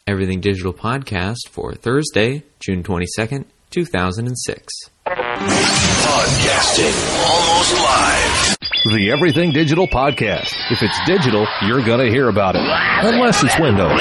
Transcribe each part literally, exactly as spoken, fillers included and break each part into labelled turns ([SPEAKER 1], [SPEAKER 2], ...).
[SPEAKER 1] Everything Digital podcast for Thursday, June twenty-second, two thousand six.
[SPEAKER 2] Podcasting almost live.
[SPEAKER 3] The Everything Digital podcast. If it's digital, you're going to hear about it. Unless it's Windows.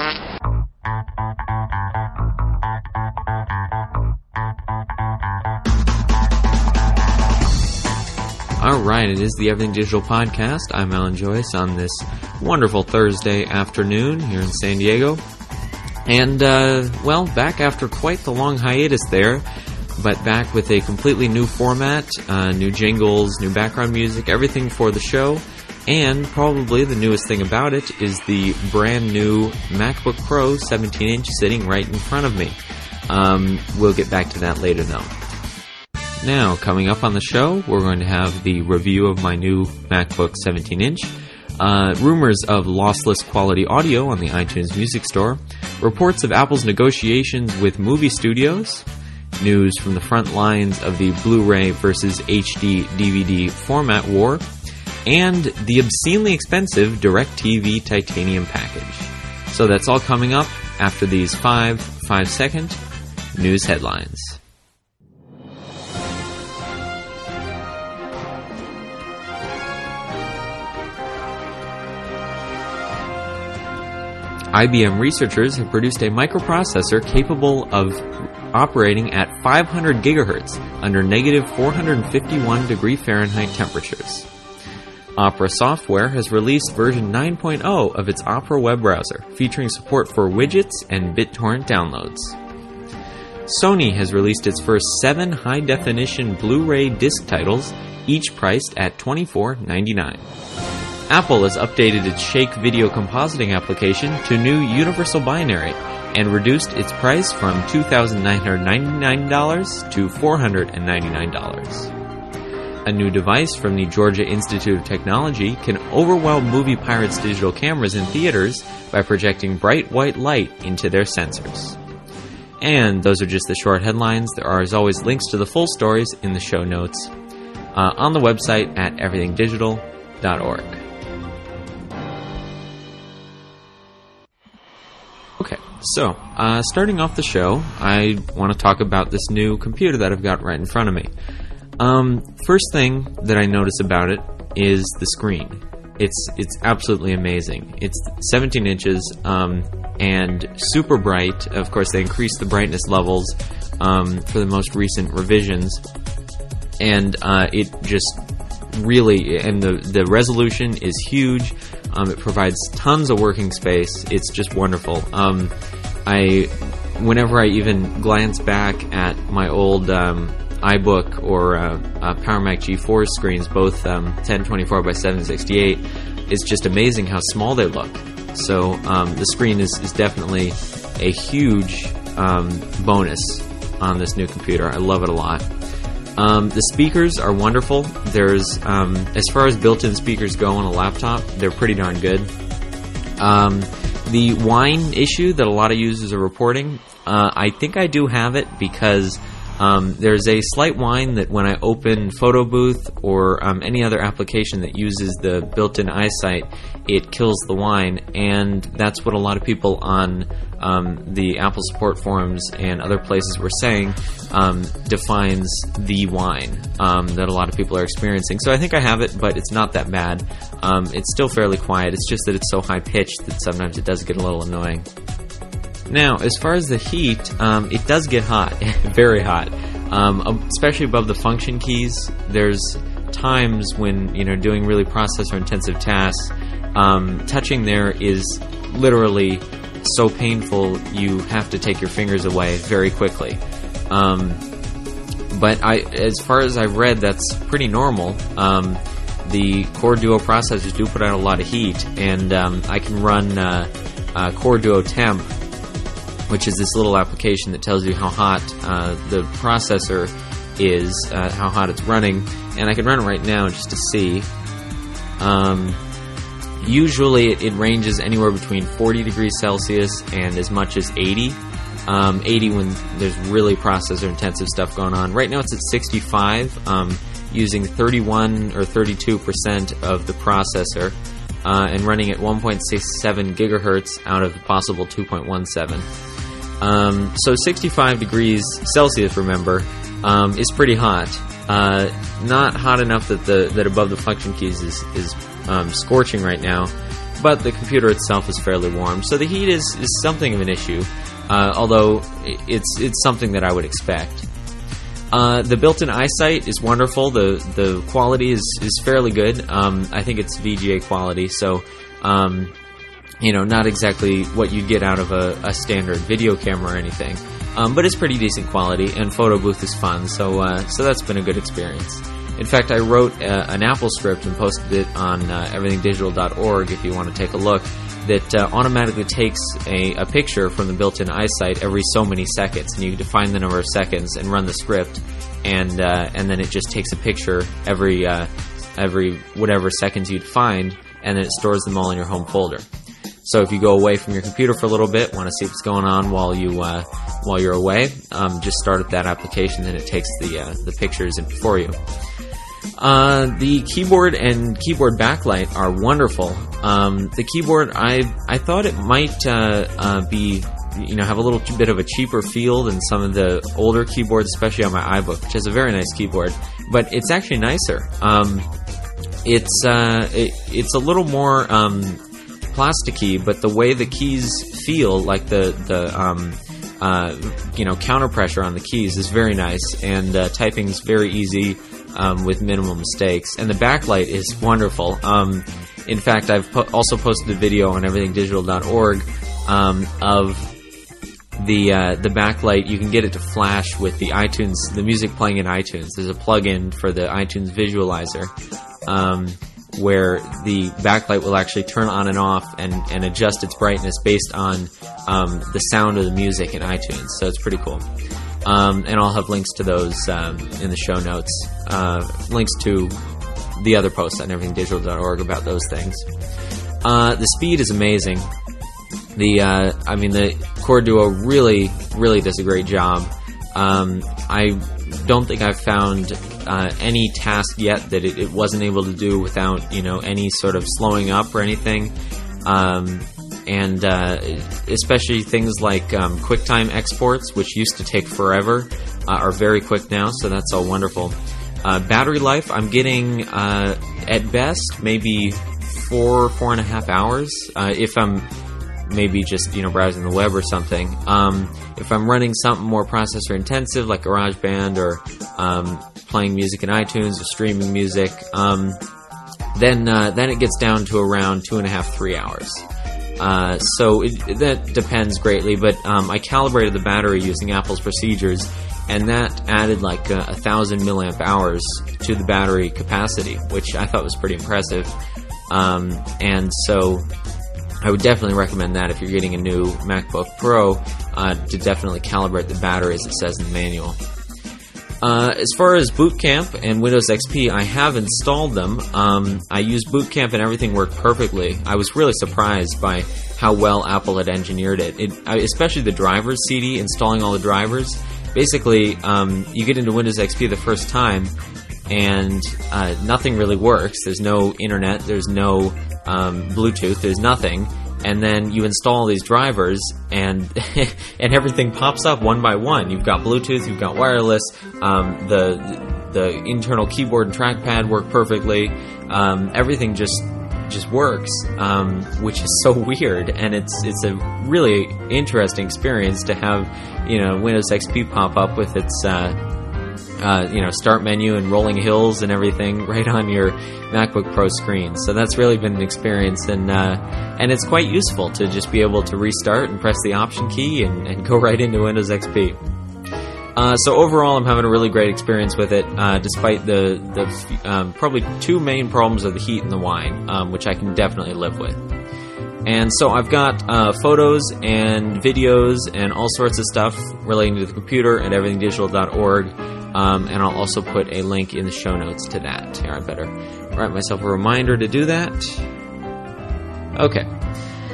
[SPEAKER 1] All right, it is the Everything Digital podcast. I'm Alan Joyce on this wonderful Thursday afternoon here in San Diego. And, uh, well, back after quite the long hiatus there, but back with a completely new format, uh, new jingles, new background music, everything for the show. And probably the newest thing about it is the brand new MacBook Pro seventeen inch sitting right in front of me. Um, we'll get back to that later, though. Now, coming up on the show, we're going to have the review of my new MacBook seventeen inch, uh, rumors of lossless quality audio on the iTunes Music Store, reports of Apple's negotiations with movie studios, news from the front lines of the Blu-ray versus H D D V D format war, and the obscenely expensive DirecTV Titanium package. So that's all coming up after these five five-second news headlines. I B M researchers have produced a microprocessor capable of operating at five hundred gigahertz under negative four hundred fifty-one degree Fahrenheit temperatures. Opera Software has released version nine point oh of its Opera web browser, featuring support for widgets and BitTorrent downloads. Sony has released its first seven high-definition Blu-ray disc titles, each priced at twenty-four ninety-nine. Apple has updated its Shake video compositing application to new Universal Binary and reduced its price from two thousand nine hundred ninety-nine dollars to four hundred ninety-nine dollars. A new device from the Georgia Institute of Technology can overwhelm movie pirates' digital cameras in theaters by projecting bright white light into their sensors. And those are just the short headlines. There are, as always, links to the full stories in the show notes uh, on the website at everything digital dot org. Okay, so, uh, starting off the show, I want to talk about this new computer that I've got right in front of me. Um, first thing that I notice about it is the screen. It's it's absolutely amazing. It's seventeen inches, um, and super bright. Of course, they increased the brightness levels um, for the most recent revisions, and uh, it just really, and the, the resolution is huge. Um, it provides tons of working space. It's just wonderful. Um, I, whenever I even glance back at my old um, iBook or uh, uh, PowerMac G four screens, both um, ten twenty-four by seven sixty-eight, it's just amazing how small they look. So um, the screen is, is definitely a huge um, bonus on this new computer. I love it a lot. Um, the speakers are wonderful. There's, um, as far as built-in speakers go on a laptop, they're pretty darn good. Um, the whine issue that a lot of users are reporting, uh, I think I do have it because um, there's a slight whine that when I open Photo Booth or um, any other application that uses the built-in eyesight, it kills the whine, and that's what a lot of people on um, the Apple support forums and other places were saying um, defines the whine um, that a lot of people are experiencing. So I think I have it, but it's not that bad. Um, it's still fairly quiet. It's just that it's so high-pitched that sometimes it does get a little annoying. Now, as far as the heat, um, it does get hot, very hot, um, especially above the function keys. There's times when, you know, doing really processor-intensive tasks, um, touching there is literally so painful you have to take your fingers away very quickly. Um, but I, as far as I've read, that's pretty normal. Um, the Core Duo processors do put out a lot of heat, and um, I can run uh, uh, Core Duo Temp, which is this little application that tells you how hot uh, the processor is, uh, how hot it's running, and I can run it right now just to see. Um, usually it, it ranges anywhere between forty degrees Celsius and as much as eighty. Um, eighty when there's really processor-intensive stuff going on. Right now it's at sixty-five, um, using thirty-one or thirty-two percent of the processor. uh, and running at one point six seven gigahertz out of the possible two point one seven. Um, so sixty-five degrees Celsius, remember, um, is pretty hot. Uh, not hot enough that the that above the function keys is, is um, scorching right now, but the computer itself is fairly warm. So the heat is, is something of an issue, uh, although it's it's something that I would expect. Uh, the built-in EyeSight is wonderful. The the quality is, is fairly good. Um, I think it's V G A quality, so um, you know, not exactly what you'd get out of a, a standard video camera or anything. Um, but it's pretty decent quality, and Photo Booth is fun, so uh, so that's been a good experience. In fact, I wrote uh, an Apple script and posted it on uh, everything digital dot org if you want to take a look, that uh, automatically takes a, a picture from the built-in EyeSight every so many seconds, and you define the number of seconds and run the script, and uh, and then it just takes a picture every uh, every whatever seconds you define, and then it stores them all in your home folder. So if you go away from your computer for a little bit, want to see what's going on while you uh, while you're away, um, just start up that application, and it takes the uh, the pictures in for you. Uh, the keyboard and keyboard backlight are wonderful. Um, the keyboard, I I thought it might uh, uh, be, you know, have a little bit of a cheaper feel than some of the older keyboards, especially on my iBook, which has a very nice keyboard. But it's actually nicer. Um, it's uh, it, it's a little more Um, plasticky, but the way the keys feel, like the the um, uh, you know counter pressure on the keys, is very nice, and uh, typing's very easy um, with minimal mistakes. And the backlight is wonderful. Um, in fact, I've po- also posted a video on everything digital dot org um, of the uh, the backlight. You can get it to flash with the iTunes, the music playing in iTunes. There's a plugin for the iTunes visualizer. Um, where the backlight will actually turn on and off and, and adjust its brightness based on um, the sound of the music in iTunes. So it's pretty cool. Um, and I'll have links to those um, in the show notes. Uh, links to the other posts on everything digital dot org about those things. Uh, the speed is amazing. The uh, I mean, the Core Duo really, really does a great job. Um, I don't think I've found uh, any task yet that it, it wasn't able to do without, you know, any sort of slowing up or anything. Um, and uh, especially things like um, QuickTime exports, which used to take forever, uh, are very quick now, so that's all wonderful. Uh, battery life, I'm getting, uh, at best, maybe four, four and a half hours, uh, if I'm maybe just, you know, browsing the web or something. Um, if I'm running something more processor intensive, like GarageBand, or um, playing music in iTunes, or streaming music, um, then uh, then it gets down to around two and a half, three hours. Uh, so it, that depends greatly, but um, I calibrated the battery using Apple's procedures, and that added like a, a thousand milliamp hours to the battery capacity, which I thought was pretty impressive. Um, and so I would definitely recommend that if you're getting a new MacBook Pro, uh, to definitely calibrate the battery as it says in the manual. Uh, as far as Boot Camp and Windows X P, I have installed them. Um, I used Boot Camp and everything worked perfectly. I was really surprised by how well Apple had engineered it. it especially the drivers C D, installing all the drivers. Basically, um, you get into Windows X P the first time, and uh, nothing really works. There's no internet, there's no um, Bluetooth, there's nothing. And then you install these drivers, and and everything pops up one by one. You've got Bluetooth, you've got wireless, um, the the internal keyboard and trackpad work perfectly. Um, everything just just works, um, which is so weird. And it's it's a really interesting experience to have, you know, Windows X P pop up with its uh, uh, you know start menu and rolling hills and everything right on your MacBook Pro screen. So that's really been an experience, and uh, and it's quite useful to just be able to restart and press the Option key and, and go right into Windows X P. Uh, so overall, I'm having a really great experience with it, uh, despite the the um, probably two main problems of the heat and the wine, um, which I can definitely live with. And so I've got uh, photos and videos and all sorts of stuff relating to the computer at everything digital dot org. Um, and I'll also put a link in the show notes to that. Here, I better write myself a reminder to do that. Okay.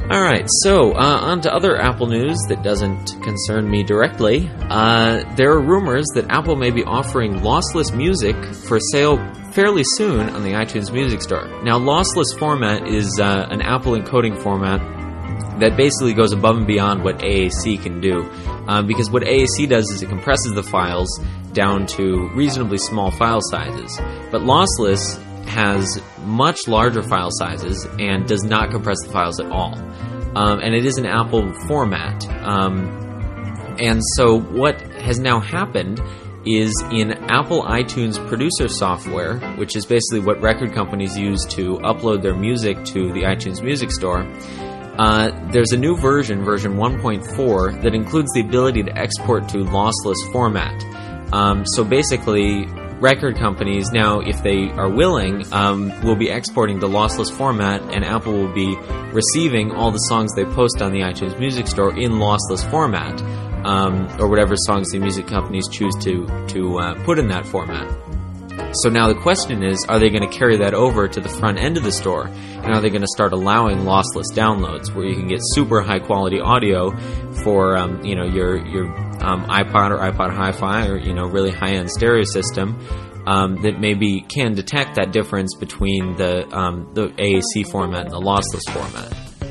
[SPEAKER 1] Alright, so uh, on to other Apple news that doesn't concern me directly. Uh, there are rumors that Apple may be offering lossless music for sale fairly soon on the iTunes Music Store. Now, lossless format is uh, an Apple encoding format that basically goes above and beyond what A A C can do. Uh, because what A A C does is it compresses the files down to reasonably small file sizes. But lossless has much larger file sizes and does not compress the files at all. Um, and it is an Apple format. Um, and so what has now happened is in Apple iTunes producer software, which is basically what record companies use to upload their music to the iTunes Music Store, uh, there's a new version, version one point four, that includes the ability to export to lossless format. Um, so basically, record companies now, if they are willing, um, will be exporting to lossless format, and Apple will be receiving all the songs they post on the iTunes Music Store in lossless format, um, or whatever songs the music companies choose to to uh, put in that format. So now the question is, are they going to carry that over to the front end of the store? And are they going to start allowing lossless downloads where you can get super high quality audio for um, you know your your um, iPod or iPod Hi-Fi or you know really high end stereo system um, that maybe can detect that difference between the um, the A A C format and the lossless format?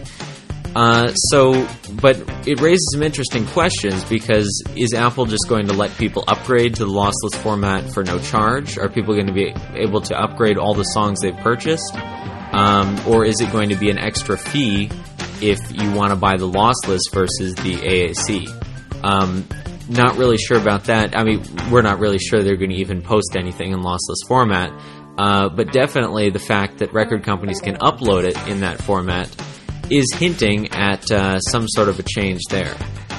[SPEAKER 1] Uh, so, but it raises some interesting questions because is Apple just going to let people upgrade to the lossless format for no charge? Are people going to be able to upgrade all the songs they've purchased? Um, or is it going to be an extra fee if you want to buy the lossless versus the A A C? Um, not really sure about that. I mean, we're not really sure they're going to even post anything in lossless format. Uh, but definitely the fact that record companies can upload it in that format is hinting at uh, some sort of a change there.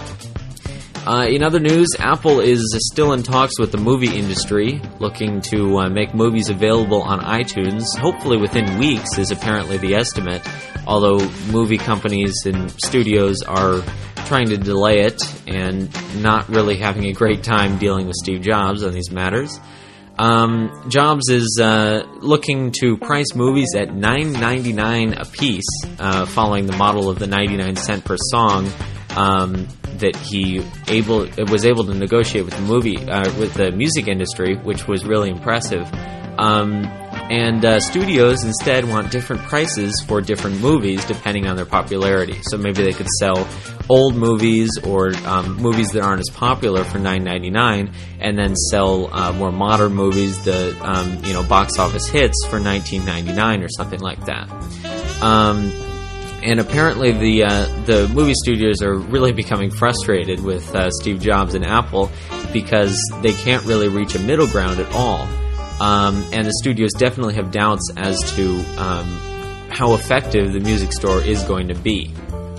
[SPEAKER 1] Uh, in other news, Apple is still in talks with the movie industry, looking to uh, make movies available on iTunes, hopefully within weeks is apparently the estimate, although movie companies and studios are trying to delay it and not really having a great time dealing with Steve Jobs on these matters. Um, Jobs is uh, looking to price movies at nine ninety-nine a piece, uh, following the model of the ninety-nine cent per song um, that he able was able to negotiate with the movie uh, with the music industry, which was really impressive. Um, and uh, studios instead want different prices for different movies depending on their popularity. So maybe they could sell old movies or um, movies that aren't as popular for nine ninety-nine, and then sell uh, more modern movies, the um, you know box office hits, for nineteen ninety-nine or something like that. Um, and apparently the uh, the movie studios are really becoming frustrated with uh, Steve Jobs and Apple because they can't really reach a middle ground at all. Um, and the studios definitely have doubts as to um, how effective the music store is going to be.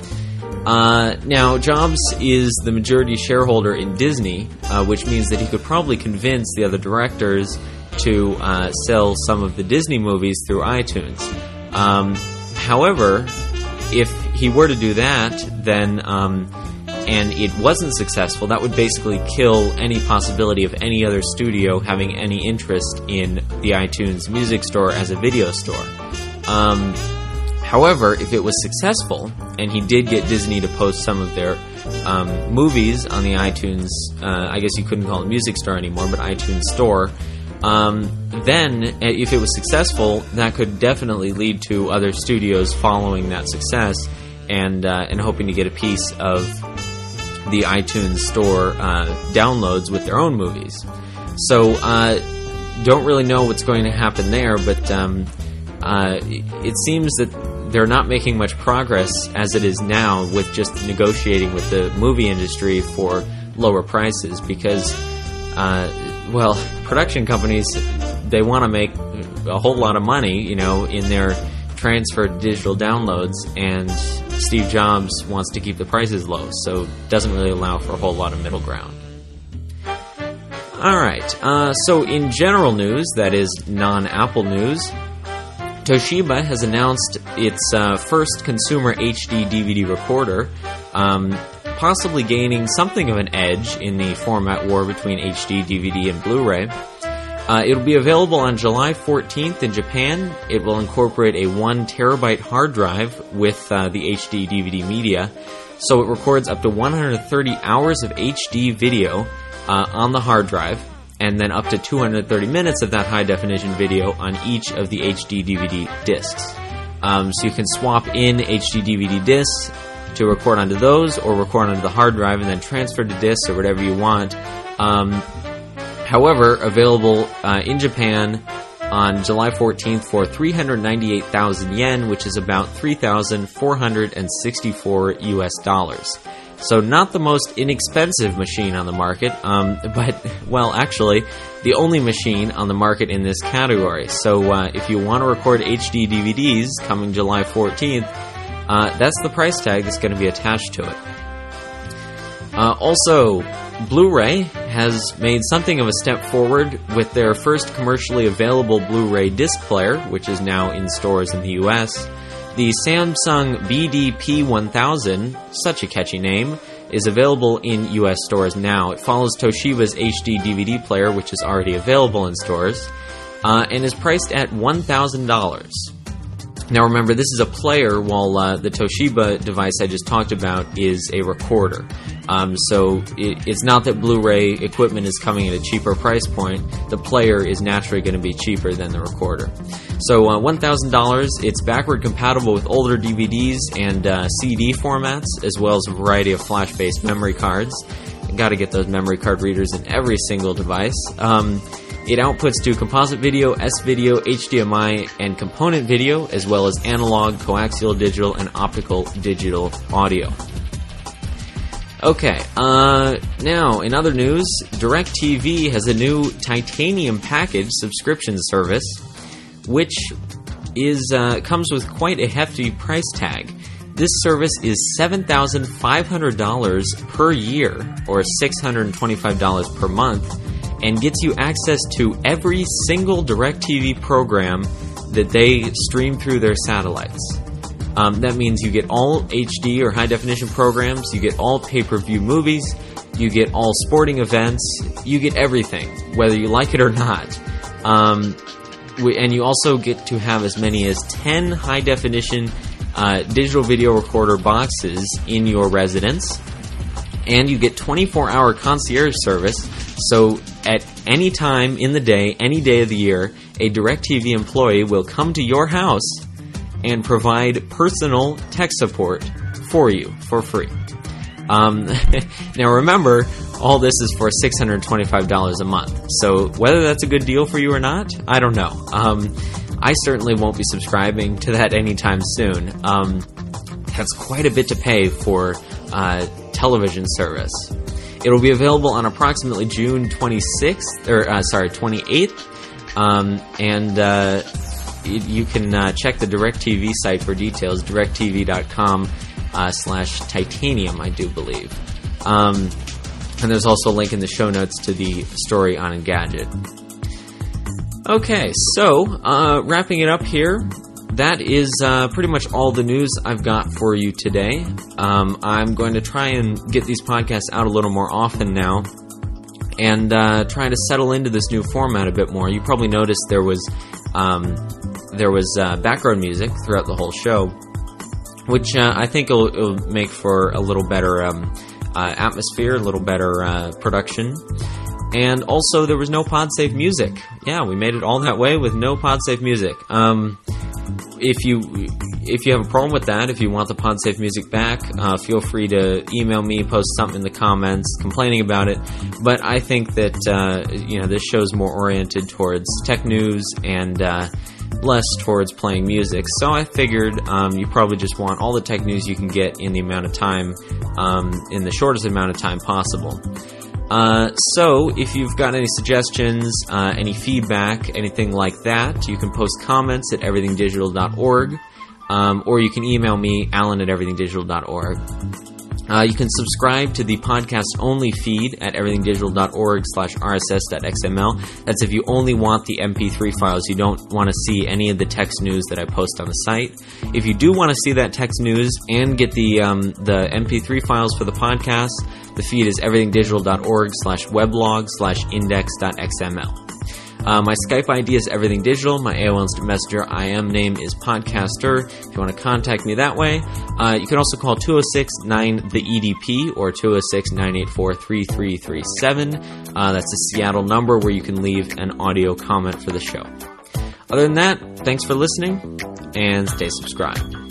[SPEAKER 1] Uh, now, Jobs is the majority shareholder in Disney, uh, which means that he could probably convince the other directors to uh, sell some of the Disney movies through iTunes. Um, however, if he were to do that, then um, and it wasn't successful, that would basically kill any possibility of any other studio having any interest in the iTunes Music Store as a video store. Um, however, if it was successful, and he did get Disney to post some of their um, movies on the iTunes, uh, I guess you couldn't call it Music Store anymore, but iTunes Store, um, then if it was successful, that could definitely lead to other studios following that success and uh, and hoping to get a piece of the iTunes Store uh, downloads with their own movies. So, uh, don't really know what's going to happen there, but um, uh, it seems that they're not making much progress as it is now with just negotiating with the movie industry for lower prices because, uh, well, production companies, they want to make a whole lot of money, you know, in their transferred digital downloads, and Steve Jobs wants to keep the prices low, so doesn't really allow for a whole lot of middle ground. Alright, uh, so in general news, that is non-Apple news, Toshiba has announced its uh, first consumer H D D V D recorder, um, possibly gaining something of an edge in the format war between H D D V D and Blu-ray. Uh, it'll be available on July fourteenth in Japan. It will incorporate a one terabyte hard drive with uh, the H D D V D media, so it records up to one hundred thirty hours of H D video uh, on the hard drive, and then up to two hundred thirty minutes of that high-definition video on each of the H D D V D discs. Um, so you can swap in H D D V D discs to record onto those, or record onto the hard drive and then transfer to discs or whatever you want. Um, however, available uh, in Japan on July fourteenth for three hundred ninety-eight thousand yen, which is about three thousand four hundred sixty-four U S dollars. So not the most inexpensive machine on the market, um, but, well, actually, the only machine on the market in this category. So uh, if you want to record H D D V Ds coming July fourteenth, uh, that's the price tag that's going to be attached to it. Uh, also, Blu-ray has made something of a step forward with their first commercially available Blu-ray disc player, which is now in stores in the U S. The Samsung B D P one thousand, such a catchy name, is available in U S stores now. It follows Toshiba's H D D V D player, which is already available in stores, uh, and is priced at one thousand dollars. Now remember, this is a player, while uh, the Toshiba device I just talked about is a recorder. Um, so it, it's not that Blu-ray equipment is coming at a cheaper price point. The player is naturally going to be cheaper than the recorder. So uh, one thousand dollars, it's backward compatible with older D V Ds and uh, C D formats, as well as a variety of flash-based memory cards. You've got to get those memory card readers in every single device. Um, It outputs to composite video, S-video, H D M I, and component video, as well as analog, coaxial digital, and optical digital audio. Okay, uh, now, in other news, DirecTV has a new Titanium package subscription service, which is uh, comes with quite a hefty price tag. This service is seven thousand five hundred dollars per year, or six hundred twenty-five dollars per month, and gets you access to every single DirecTV program that they stream through their satellites. Um, that means you get all H D or high-definition programs, you get all pay-per-view movies, you get all sporting events, you get everything, whether you like it or not. Um, and you also get to have as many as ten high-definition uh, digital video recorder boxes in your residence, and you get twenty-four hour concierge service, so at any time in the day, any day of the year, a DirecTV employee will come to your house and provide personal tech support for you for free. Um, now remember, all this is for six hundred twenty-five dollars a month, so whether that's a good deal for you or not, I don't know. Um, I certainly won't be subscribing to that anytime soon. Um, that's quite a bit to pay for uh, television service. It'll be available on approximately June twenty-sixth, or uh, sorry, twenty-eighth, um, and uh, it, you can uh, check the DirecTV site for details, directtv.com uh, slash titanium, I do believe. Um, and there's also a link in the show notes to the story on Engadget. Okay, so, uh, wrapping it up here, that is uh, pretty much all the news I've got for you today. Um, I'm going to try and get these podcasts out a little more often now, and uh, try to settle into this new format a bit more. You probably noticed there was um, there was uh, background music throughout the whole show, which uh, I think will, will make for a little better um, uh, atmosphere, a little better uh, production. And also, there was no PodSafe music. Yeah, we made it all that way with no PodSafe music. Um, if you if you have a problem with that, if you want the PodSafe music back, uh, feel free to email me, post something in the comments complaining about it. But I think that uh, you know this show's more oriented towards tech news and uh, less towards playing music. So I figured um, you probably just want all the tech news you can get in the amount of time, um, in the shortest amount of time possible. Uh, so, if you've got any suggestions, uh, any feedback, anything like that, you can post comments at everything digital dot org, um, or you can email me, alan at everything digital dot org. Uh, you can subscribe to the podcast-only feed at everything digital dot org slash R S S dot X M L. That's if you only want the M P three files. You don't want to see any of the text news that I post on the site. If you do want to see that text news and get the um, the M P three files for the podcast, the feed is everything digital dot org slash weblog slash index dot X M L. Uh, my Skype I D is Everything Digital. My A O L Instant Messenger I M name is Podcaster. If you want to contact me that way, uh, you can also call two oh six nine the E D P or two oh six nine eight four three three three seven. Uh, that's a Seattle number where you can leave an audio comment for the show. Other than that, thanks for listening and stay subscribed.